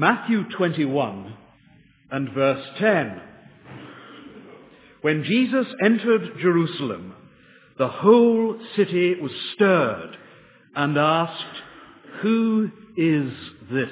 Matthew 21 and verse 10. When Jesus entered Jerusalem, the whole city was stirred and asked, "Who is this?"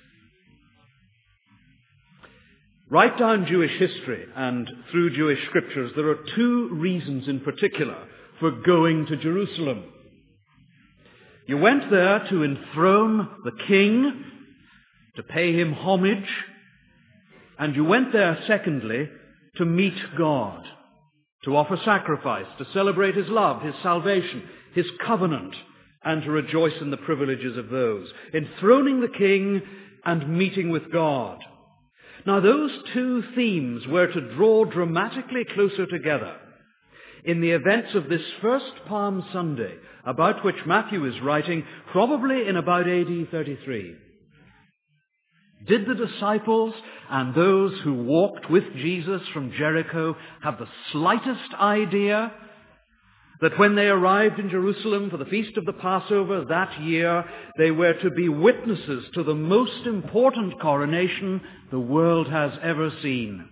Right down Jewish history and through Jewish scriptures, there are two reasons in particular for going to Jerusalem. You went there to enthrone the king, to pay him homage, and you went there, secondly, to meet God, to offer sacrifice, to celebrate his love, his salvation, his covenant, and to rejoice in the privileges of those. Enthroning the king and meeting with God. Now, those two themes were to draw dramatically closer together in the events of this first Palm Sunday, about which Matthew is writing, probably in about AD 33. Did the disciples and those who walked with Jesus from Jericho have the slightest idea that when they arrived in Jerusalem for the feast of the Passover that year, they were to be witnesses to the most important coronation the world has ever seen?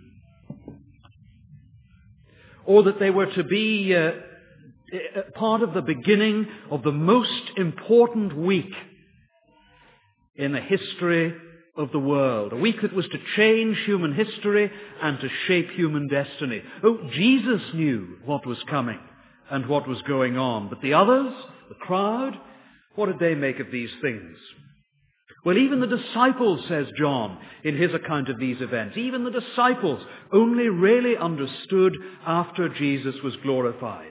Or that they were to be part of the beginning of the most important week in the history of the world, a week that was to change human history and to shape human destiny. Oh, Jesus knew what was coming and what was going on, but the others, the crowd, what did they make of these things? Well, even the disciples, says John in his account of these events, even the disciples only really understood after Jesus was glorified.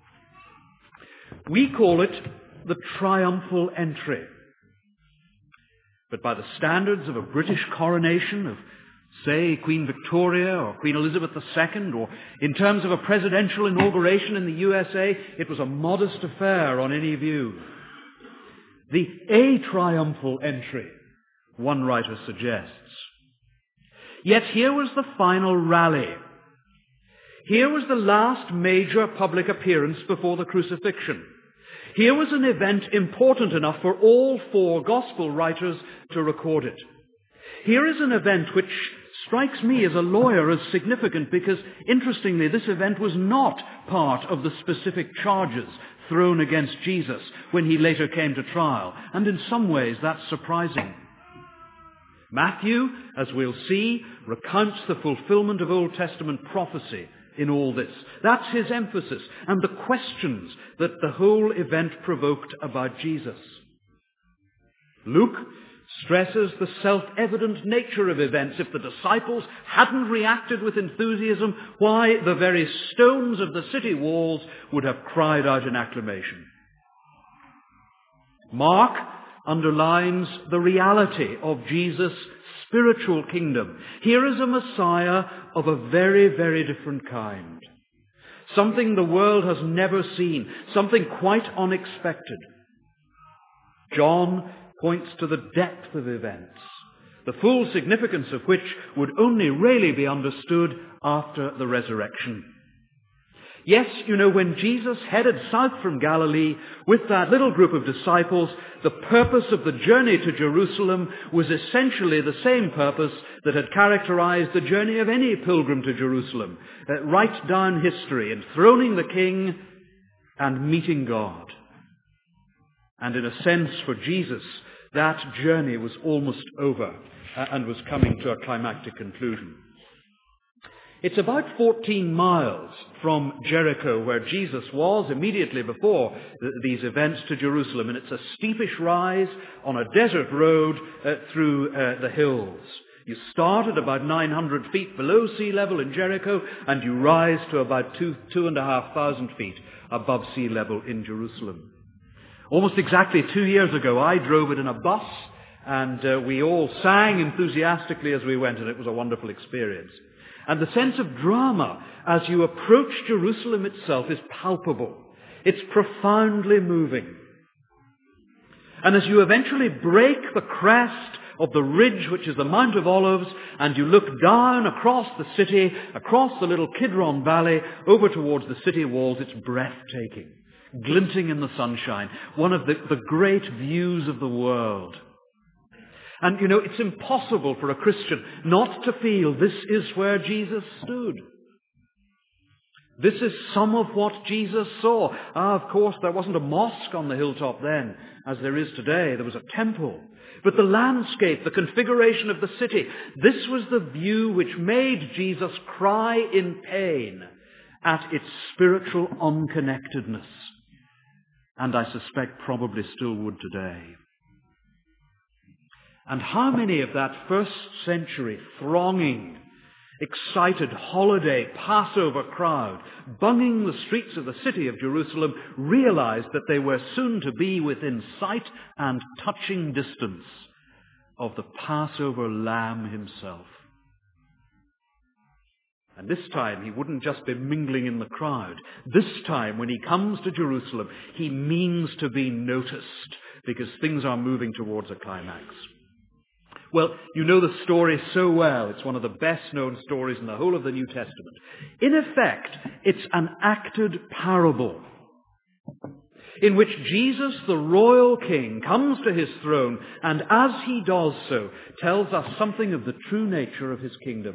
We call it the triumphal entry. But by the standards of a British coronation of, say, Queen Victoria or Queen Elizabeth II, or in terms of a presidential inauguration in the USA, it was a modest affair on any view. The triumphal entry, one writer suggests. Yet here was the final rally. Here was the last major public appearance before the crucifixion. Here was an event important enough for all four gospel writers to record it. Here is an event which strikes me as a lawyer as significant because, interestingly, this event was not part of the specific charges thrown against Jesus when he later came to trial. And in some ways, that's surprising. Matthew, as we'll see, recounts the fulfillment of Old Testament prophecy in all this. That's his emphasis and the questions that the whole event provoked about Jesus. Luke stresses the self-evident nature of events. If the disciples hadn't reacted with enthusiasm, why, the very stones of the city walls would have cried out in acclamation. Mark underlines the reality of Jesus' spiritual kingdom. Here is a Messiah of a very, very different kind. Something the world has never seen. Something quite unexpected. John points to the depth of events, the full significance of which would only really be understood after the resurrection. Yes, you know, when Jesus headed south from Galilee with that little group of disciples, the purpose of the journey to Jerusalem was essentially the same purpose that had characterized the journey of any pilgrim to Jerusalem. Right down history, enthroning the king and meeting God. And in a sense, for Jesus, that journey was almost over and was coming to a climactic conclusion. It's about 14 miles from Jericho, where Jesus was immediately before these events, to Jerusalem. And it's a steepish rise on a desert road through the hills. You start at about 900 feet below sea level in Jericho, and you rise to about 2,500 feet above sea level in Jerusalem. Almost exactly 2 years ago, I drove it in a bus, and we all sang enthusiastically as we went, and it was a wonderful experience. And the sense of drama as you approach Jerusalem itself is palpable. It's profoundly moving. And as you eventually break the crest of the ridge, which is the Mount of Olives, and you look down across the city, across the little Kidron Valley, over towards the city walls, it's breathtaking, glinting in the sunshine, one of the great views of the world. And it's impossible for a Christian not to feel this is where Jesus stood. This is some of what Jesus saw. Of course, there wasn't a mosque on the hilltop then, as there is today. There was a temple. But the landscape, the configuration of the city, this was the view which made Jesus cry in pain at its spiritual unconnectedness. And I suspect probably still would today. And how many of that first century thronging, excited holiday Passover crowd bunging the streets of the city of Jerusalem realized that they were soon to be within sight and touching distance of the Passover Lamb himself. And this time he wouldn't just be mingling in the crowd. This time when he comes to Jerusalem, he means to be noticed because things are moving towards a climax. Well, you know the story so well. It's one of the best-known stories in the whole of the New Testament. In effect, it's an acted parable in which Jesus, the royal king, comes to his throne and as he does so, tells us something of the true nature of his kingdom.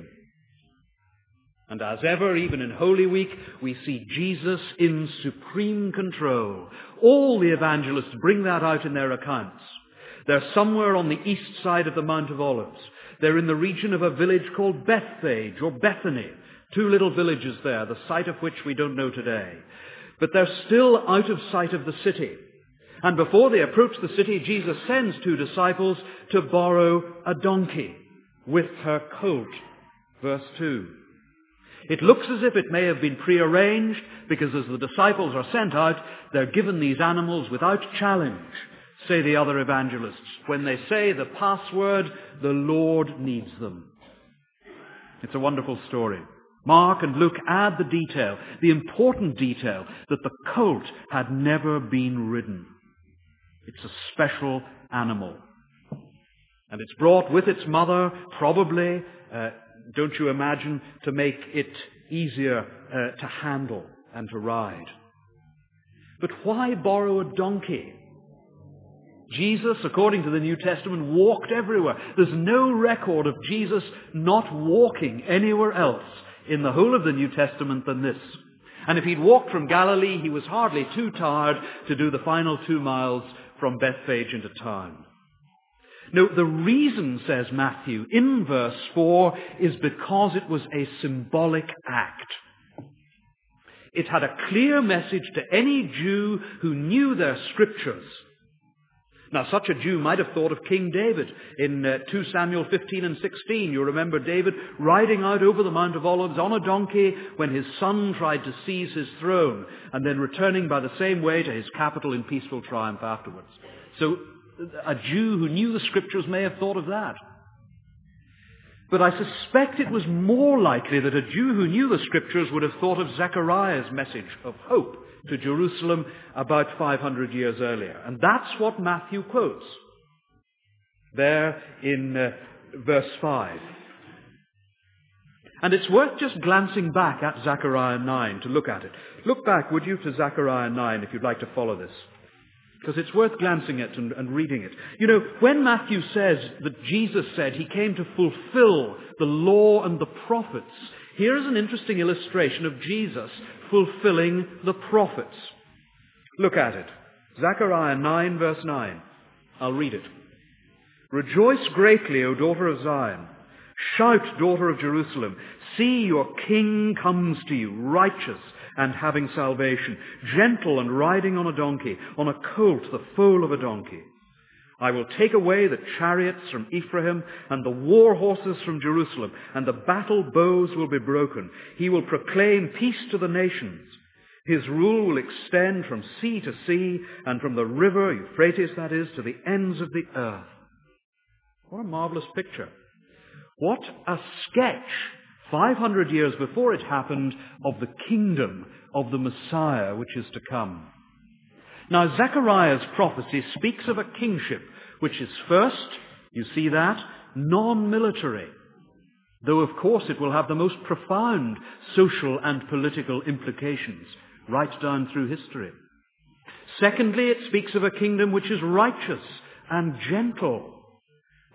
And as ever, even in Holy Week, we see Jesus in supreme control. All the evangelists bring that out in their accounts. They're somewhere on the east side of the Mount of Olives. They're in the region of a village called Bethphage or Bethany. 2 little villages there, the site of which we don't know today. But they're still out of sight of the city. And before they approach the city, Jesus sends 2 disciples to borrow a donkey with her colt. Verse 2. It looks as if it may have been prearranged because as the disciples are sent out, they're given these animals without challenge. Say the other evangelists, when they say the password, the Lord needs them. It's a wonderful story. Mark and Luke add the detail, the important detail, that the colt had never been ridden. It's a special animal. And it's brought with its mother, probably, don't you imagine, to make it easier to handle and to ride. But why borrow a donkey? Jesus, according to the New Testament, walked everywhere. There's no record of Jesus not walking anywhere else in the whole of the New Testament than this. And if he'd walked from Galilee, he was hardly too tired to do the final 2 miles from Bethphage into town. No, the reason, says Matthew, in verse 4, is because it was a symbolic act. It had a clear message to any Jew who knew their scriptures. Now, such a Jew might have thought of King David in 2 Samuel 15 and 16. You remember David riding out over the Mount of Olives on a donkey when his son tried to seize his throne, and then returning by the same way to his capital in peaceful triumph afterwards. So, a Jew who knew the Scriptures may have thought of that. But I suspect it was more likely that a Jew who knew the Scriptures would have thought of Zechariah's message of hope to Jerusalem about 500 years earlier. And that's what Matthew quotes there in verse 5. And it's worth just glancing back at Zechariah 9 to look at it. Look back, would you, to Zechariah 9 if you'd like to follow this. Because it's worth glancing at and reading it. You know, when Matthew says that Jesus said he came to fulfill the law and the prophets, here is an interesting illustration of Jesus fulfilling the prophets. Look at it. Zechariah 9 verse 9. I'll read it. Rejoice greatly, O daughter of Zion. Shout, daughter of Jerusalem. See, your king comes to you, righteous and having salvation, gentle and riding on a donkey, on a colt, the foal of a donkey. I will take away the chariots from Ephraim and the war horses from Jerusalem, and the battle bows will be broken. He will proclaim peace to the nations. His rule will extend from sea to sea, and from the river, Euphrates that is, to the ends of the earth. What a marvelous picture. What a sketch, 500 years before it happened, of the kingdom of the Messiah which is to come. Now, Zechariah's prophecy speaks of a kingship which is first, you see that, non-military, though of course it will have the most profound social and political implications right down through history. Secondly, it speaks of a kingdom which is righteous and gentle.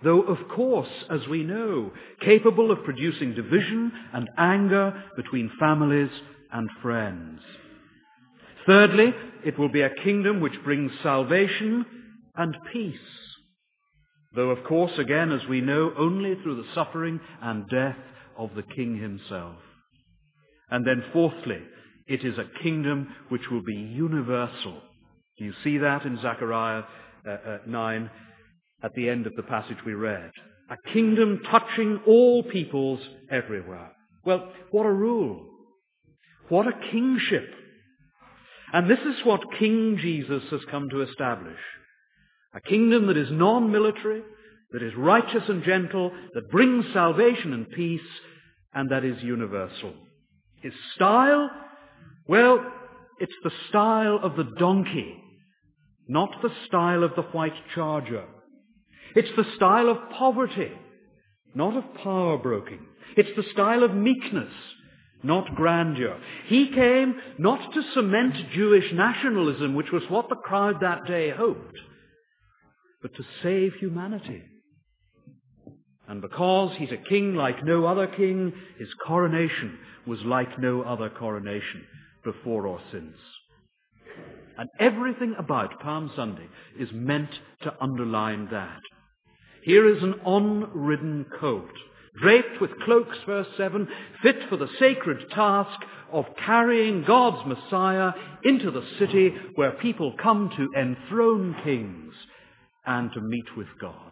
though of course, as we know, capable of producing division and anger between families and friends. Thirdly, it will be a kingdom which brings salvation and peace, though of course, again, as we know, only through the suffering and death of the King himself. And then fourthly, it is a kingdom which will be universal. Do you see that in Zechariah 9 at the end of the passage we read? A kingdom touching all peoples everywhere. Well, what a rule. What a kingship. And this is what King Jesus has come to establish. A kingdom that is non-military, that is righteous and gentle, that brings salvation and peace, and that is universal. His style? Well, it's the style of the donkey, not the style of the white charger. It's the style of poverty, not of power-broking. It's the style of meekness, not grandeur. He came not to cement Jewish nationalism, which was what the crowd that day hoped, but to save humanity. And because he's a king like no other king, his coronation was like no other coronation before or since. And everything about Palm Sunday is meant to underline that. Here is an unridden colt, draped with cloaks, verse 7, fit for the sacred task of carrying God's Messiah into the city where people come to enthrone kings and to meet with God.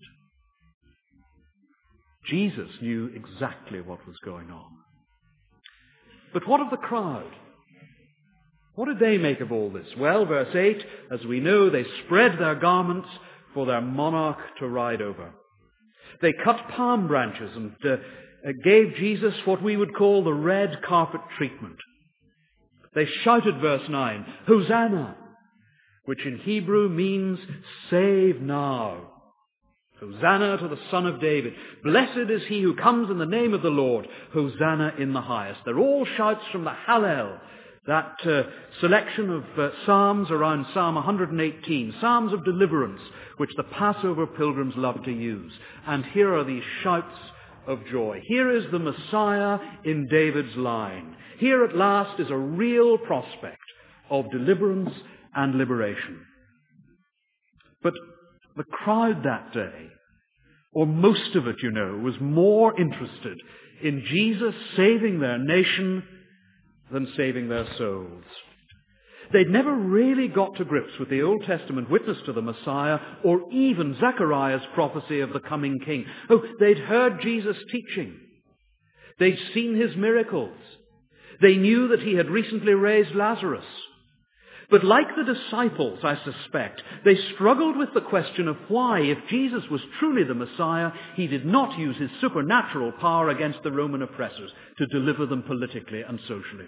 Jesus knew exactly what was going on. But what of the crowd? What did they make of all this? Well, verse 8, as we know, they spread their garments for their monarch to ride over. They cut palm branches and gave Jesus what we would call the red carpet treatment. They shouted, verse 9, Hosanna, which in Hebrew means save now. Hosanna to the Son of David. Blessed is he who comes in the name of the Lord. Hosanna in the highest. They're all shouts from the Hallel, that selection of psalms around Psalm 118, psalms of deliverance, which the Passover pilgrims love to use. And here are these shouts of joy. Here is the Messiah in David's line. Here at last is a real prospect of deliverance and liberation. But the crowd that day, or most of it, you know, was more interested in Jesus saving their nation than saving their souls. They'd never really got to grips with the Old Testament witness to the Messiah or even Zechariah's prophecy of the coming king. Oh, they'd heard Jesus teaching. They'd seen his miracles. They knew that he had recently raised Lazarus. But like the disciples, I suspect, they struggled with the question of why, if Jesus was truly the Messiah, he did not use his supernatural power against the Roman oppressors to deliver them politically and socially.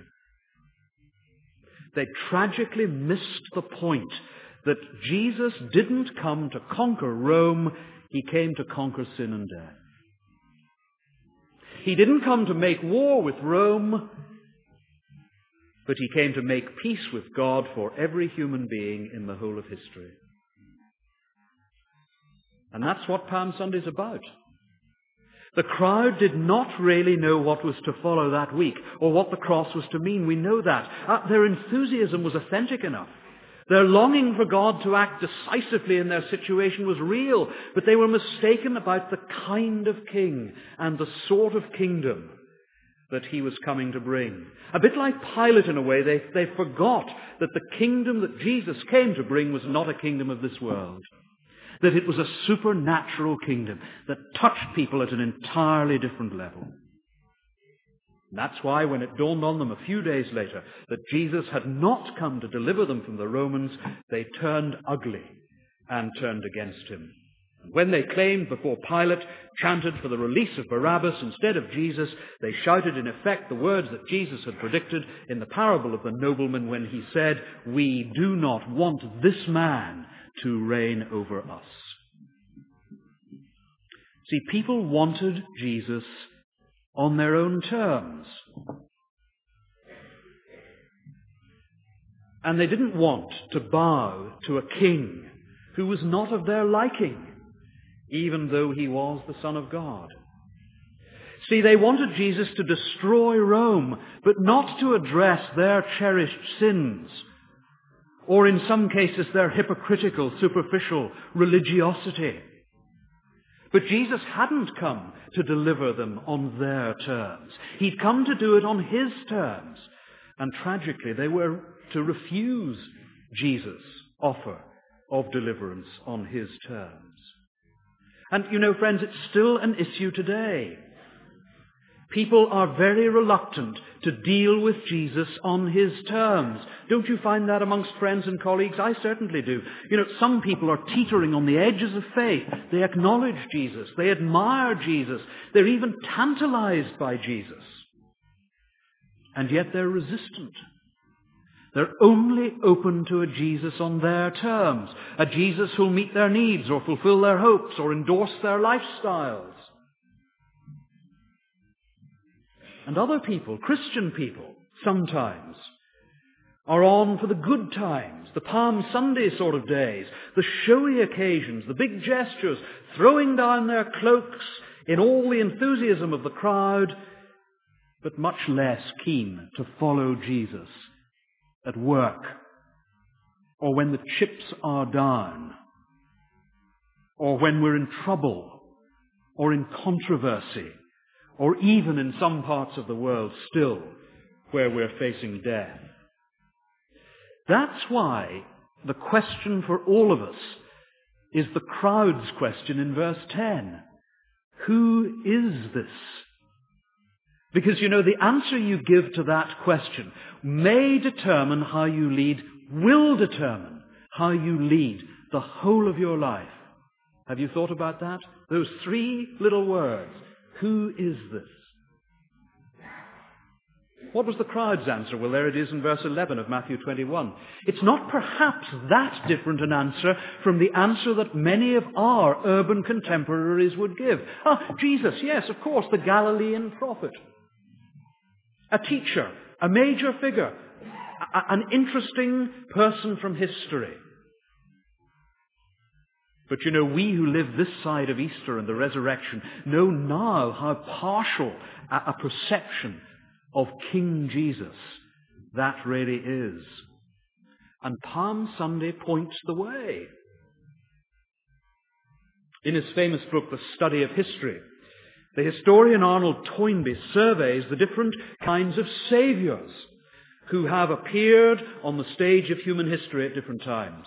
They tragically missed the point that Jesus didn't come to conquer Rome, he came to conquer sin and death. He didn't come to make war with Rome, but he came to make peace with God for every human being in the whole of history. And that's what Palm Sunday is about. The crowd did not really know what was to follow that week, or what the cross was to mean. We know that. Their enthusiasm was authentic enough. Their longing for God to act decisively in their situation was real, but they were mistaken about the kind of king and the sort of kingdom that he was coming to bring. A bit like Pilate in a way, they forgot that the kingdom that Jesus came to bring was not a kingdom of this world. That it was a supernatural kingdom that touched people at an entirely different level. And that's why when it dawned on them a few days later that Jesus had not come to deliver them from the Romans, they turned ugly and turned against him. When they claimed before Pilate, chanted for the release of Barabbas instead of Jesus, they shouted in effect the words that Jesus had predicted in the parable of the nobleman when he said, "We do not want this man to reign over us." See, people wanted Jesus on their own terms. And they didn't want to bow to a king who was not of their liking. even though he was the Son of God. See, they wanted Jesus to destroy Rome, but not to address their cherished sins, or in some cases their hypocritical, superficial religiosity. But Jesus hadn't come to deliver them on their terms. He'd come to do it on his terms. And tragically, they were to refuse Jesus' offer of deliverance on his terms. And you know, friends, it's still an issue today. People are very reluctant to deal with Jesus on his terms. Don't you find that amongst friends and colleagues? I certainly do. You know, some people are teetering on the edges of faith. They acknowledge Jesus. They admire Jesus. They're even tantalized by Jesus. And yet they're resistant. They're only open to a Jesus on their terms, a Jesus who'll meet their needs or fulfill their hopes or endorse their lifestyles. And other people, Christian people, sometimes are on for the good times, the Palm Sunday sort of days, the showy occasions, the big gestures, throwing down their cloaks in all the enthusiasm of the crowd, but much less keen to follow Jesus at work, or when the chips are down, or when we're in trouble, or in controversy, or even in some parts of the world still where we're facing death. That's why the question for all of us is the crowd's question in verse 10. Who is this? Because, you know, the answer you give to that question may determine how you lead, will determine how you lead the whole of your life. Have you thought about that? Those three little words. Who is this? What was the crowd's answer? Well, there it is in verse 11 of Matthew 21. It's not perhaps that different an answer from the answer that many of our urban contemporaries would give. Jesus, yes, of course, the Galilean prophet. A teacher, a major figure, an interesting person from history. But you know, we who live this side of Easter and the resurrection know now how partial a perception of King Jesus that really is. And Palm Sunday points the way. In his famous book, The Study of History, the historian Arnold Toynbee surveys the different kinds of saviours who have appeared on the stage of human history at different times.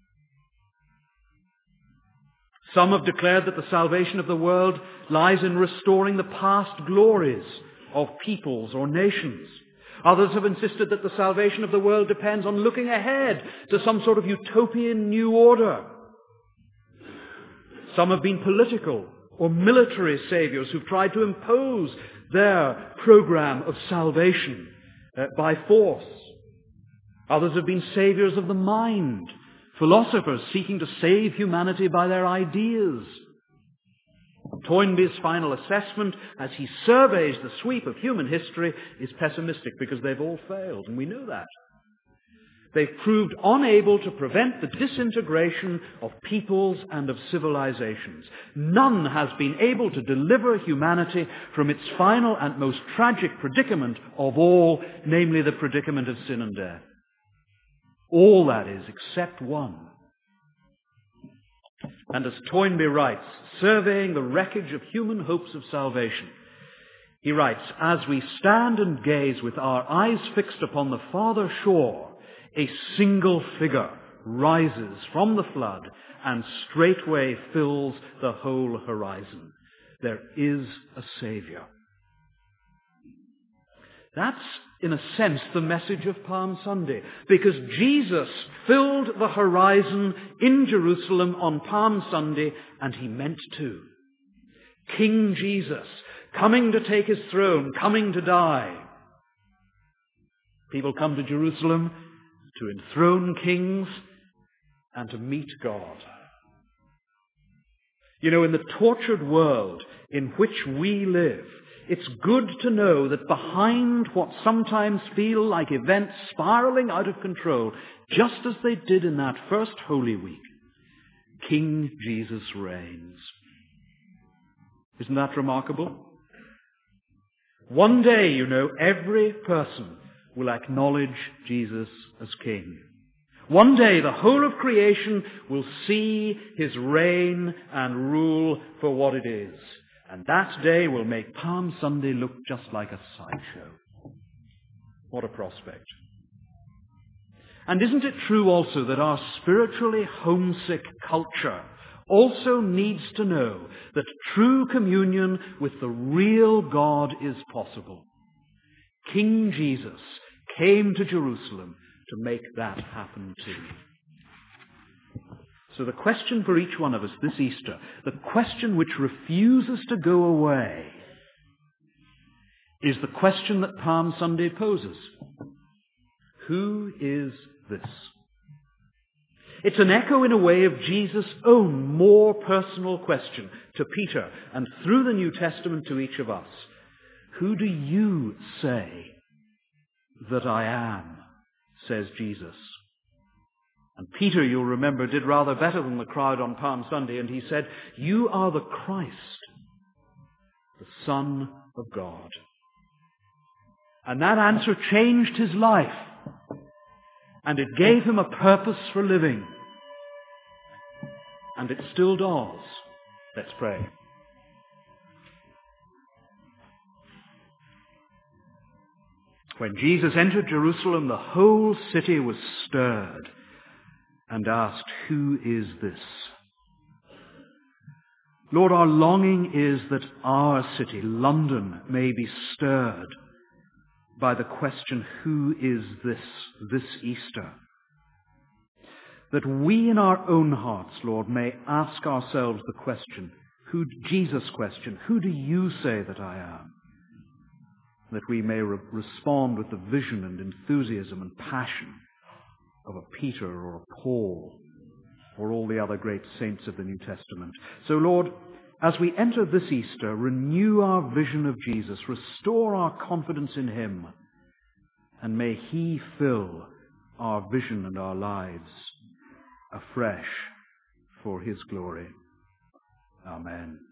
Some have declared that the salvation of the world lies in restoring the past glories of peoples or nations. Others have insisted that the salvation of the world depends on looking ahead to some sort of utopian new order. Some have been political or military saviours who've tried to impose their program of salvation by force. Others have been saviours of the mind, philosophers seeking to save humanity by their ideas. Toynbee's final assessment, as he surveys the sweep of human history, is pessimistic because they've all failed, and we know that. They've proved unable to prevent the disintegration of peoples and of civilizations. None has been able to deliver humanity from its final and most tragic predicament of all, namely the predicament of sin and death. All that is, except one. And as Toynbee writes, surveying the wreckage of human hopes of salvation, he writes, as we stand and gaze with our eyes fixed upon the farther shore, a single figure rises from the flood and straightway fills the whole horizon. There is a Saviour. That's, in a sense, the message of Palm Sunday, because Jesus filled the horizon in Jerusalem on Palm Sunday, and he meant to. King Jesus, coming to take his throne, coming to die. People come to Jerusalem to enthrone kings and to meet God. You know, in the tortured world in which we live, it's good to know that behind what sometimes feel like events spiraling out of control, just as they did in that first Holy Week, King Jesus reigns. Isn't that remarkable? One day, every person will acknowledge Jesus as King. One day, the whole of creation will see his reign and rule for what it is. And that day will make Palm Sunday look just like a sideshow. What a prospect. And isn't it true also that our spiritually homesick culture also needs to know that true communion with the real God is possible? King Jesus came to Jerusalem to make that happen too. So the question for each one of us this Easter, the question which refuses to go away, is the question that Palm Sunday poses. Who is this? It's an echo in a way of Jesus' own more personal question to Peter and through the New Testament to each of us. Who do you say that I am? Says Jesus. And Peter, you'll remember, did rather better than the crowd on Palm Sunday, and he said, "You are the Christ, the Son of God." And that answer changed his life, and it gave him a purpose for living. And it still does. Let's pray. When Jesus entered Jerusalem, the whole city was stirred and asked, "Who is this?" Lord, our longing is that our city, London, may be stirred by the question, who is this Easter? That we in our own hearts, Lord, may ask ourselves the question, Jesus' question, who do you say that I am? That we may respond with the vision and enthusiasm and passion of a Peter or a Paul or all the other great saints of the New Testament. So, Lord, as we enter this Easter, renew our vision of Jesus, restore our confidence in him, and may he fill our vision and our lives afresh for his glory. Amen.